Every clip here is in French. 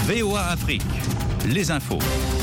VOA Afrique, les infos.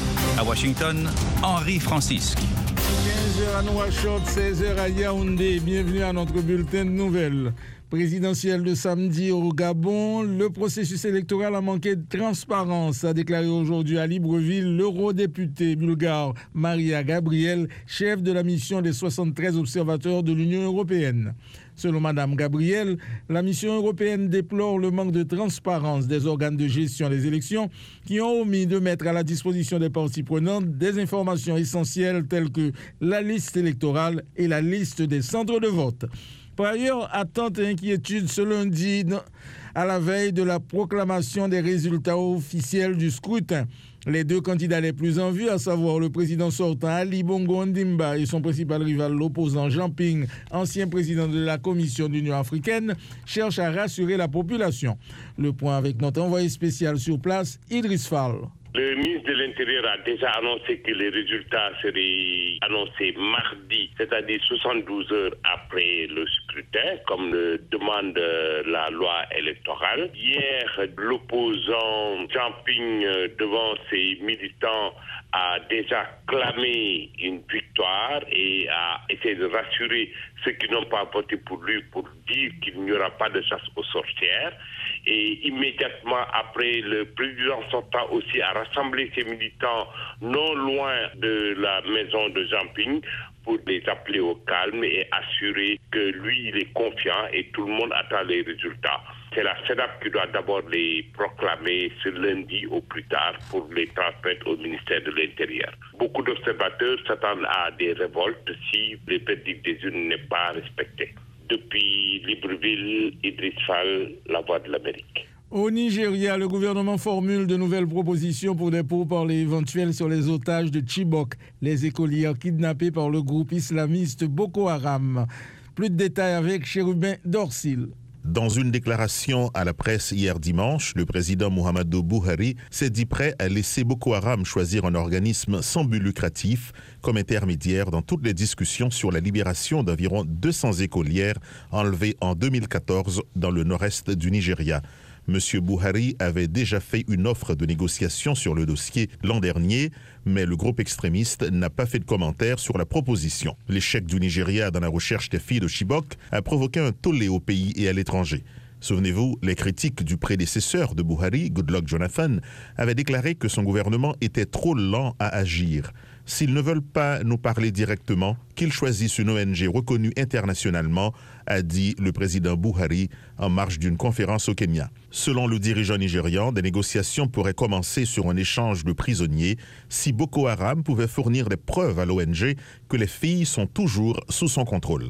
À Washington, Henri Francisque. 15h à Nouakchott, 16h à Yaoundé. Bienvenue à notre bulletin de nouvelles. Présidentielle de samedi au Gabon, le processus électoral a manqué de transparence, a déclaré aujourd'hui à Libreville l'eurodéputé bulgare Maria Gabriel, chef de la mission des 73 observateurs de l'Union européenne. Selon Mme Gabriel, la mission européenne déplore le manque de transparence des organes de gestion des élections qui ont omis de mettre à la disposition des parties prenantes des informations essentielles telles que la liste électorale et la liste des centres de vote. Par ailleurs, attente et inquiétude ce lundi à la veille de la proclamation des résultats officiels du scrutin. Les deux candidats les plus en vue, à savoir le président sortant Ali Bongo Ondimba et son principal rival, l'opposant Jean Ping, ancien président de la Commission de l'Union africaine, cherchent à rassurer la population. Le point avec notre envoyé spécial sur place, Idriss Fall. Le ministre de l'Intérieur a déjà annoncé que les résultats seraient annoncés mardi, c'est-à-dire 72 heures après le scrutin, comme le demande la loi électorale. Hier, l'opposant Jean Ping, devant ses militants, a déjà clamé une victoire et a essayé de rassurer ceux qui n'ont pas voté pour lui pour dire qu'il n'y aura pas de chasse aux sorcières. Et immédiatement après, le président sortant aussi a rassemblé ses militants non loin de la maison de Jean Ping pour les appeler au calme et assurer que lui, il est confiant et tout le monde attend les résultats. C'est la CEDAP qui doit d'abord les proclamer ce lundi au plus tard pour les transmettre au ministère de l'Intérieur. Beaucoup d'observateurs s'attendent à des révoltes si le verdict des urnes n'est pas respecté. Depuis Libreville, Idriss Fall, La Voix de l'Amérique. Au Nigeria, le gouvernement formule de nouvelles propositions pour des pourparlers éventuels sur les otages de Chibok, les écolières kidnappées par le groupe islamiste Boko Haram. Plus de détails avec Chérubin Dorsil. Dans une déclaration à la presse hier dimanche, le président Muhammadu Buhari s'est dit prêt à laisser Boko Haram choisir un organisme sans but lucratif comme intermédiaire dans toutes les discussions sur la libération d'environ 200 écolières enlevées en 2014 dans le nord-est du Nigeria. M. Buhari avait déjà fait une offre de négociation sur le dossier l'an dernier, mais le groupe extrémiste n'a pas fait de commentaires sur la proposition. L'échec du Nigeria dans la recherche des filles de Chibok a provoqué un tollé au pays et à l'étranger. Souvenez-vous, les critiques du prédécesseur de Buhari, Goodluck Jonathan, avaient déclaré que son gouvernement était trop lent à agir. S'ils ne veulent pas nous parler directement, qu'ils choisissent une ONG reconnue internationalement, a dit le président Buhari en marge d'une conférence au Kenya. Selon le dirigeant nigérian, des négociations pourraient commencer sur un échange de prisonniers si Boko Haram pouvait fournir des preuves à l'ONG que les filles sont toujours sous son contrôle.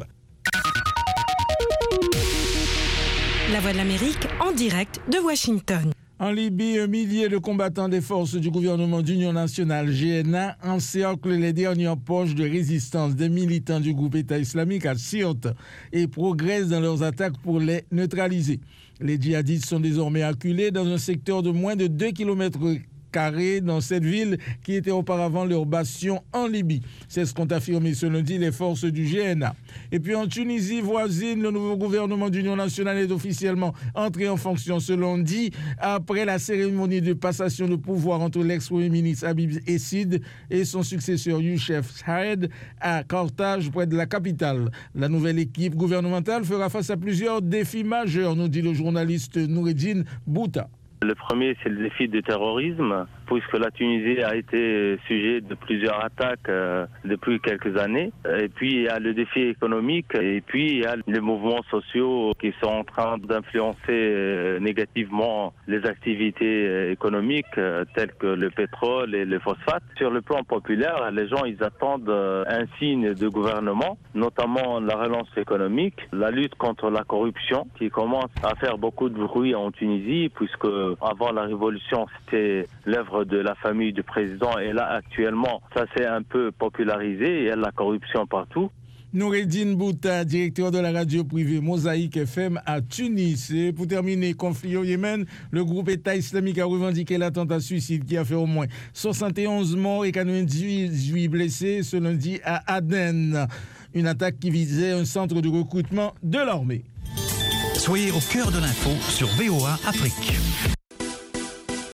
La Voix de l'Amérique en direct de Washington. En Libye, un millier de combattants des forces du gouvernement d'Union nationale GNA encerclent les dernières poches de résistance des militants du groupe État islamique à Sirte et progressent dans leurs attaques pour les neutraliser. Les djihadistes sont désormais acculés dans un secteur de moins de 2 km² dans cette ville qui était auparavant leur bastion en Libye. C'est ce qu'ont affirmé ce lundi les forces du GNA. Et puis en Tunisie voisine, le nouveau gouvernement d'Union nationale est officiellement entré en fonction ce lundi après la cérémonie de passation de pouvoir entre l'ex-premier ministre Habib Essid et son successeur Youssef Saed à Carthage, près de la capitale. La nouvelle équipe gouvernementale fera face à plusieurs défis majeurs, nous dit le journaliste Noureddine Bouta. Le premier, c'est le défi du terrorisme, puisque la Tunisie a été sujet de plusieurs attaques depuis quelques années. Et puis, il y a le défi économique, et puis il y a les mouvements sociaux qui sont en train d'influencer négativement les activités économiques, telles que le pétrole et le phosphate. Sur le plan populaire, les gens, ils attendent un signe de gouvernement, notamment la relance économique, la lutte contre la corruption, qui commence à faire beaucoup de bruit en Tunisie, puisque avant la révolution, c'était l'œuvre de la famille du président. Et là, actuellement, ça s'est un peu popularisé. Il y a la corruption partout. Noureddine Bouta, directeur de la radio privée Mosaïque FM à Tunis. Et pour terminer, conflit au Yémen, le groupe État islamique a revendiqué l'attentat suicide qui a fait au moins 71 morts et 98 blessés ce lundi à Aden. Une attaque qui visait un centre de recrutement de l'armée. Soyez au cœur de l'info sur VOA Afrique.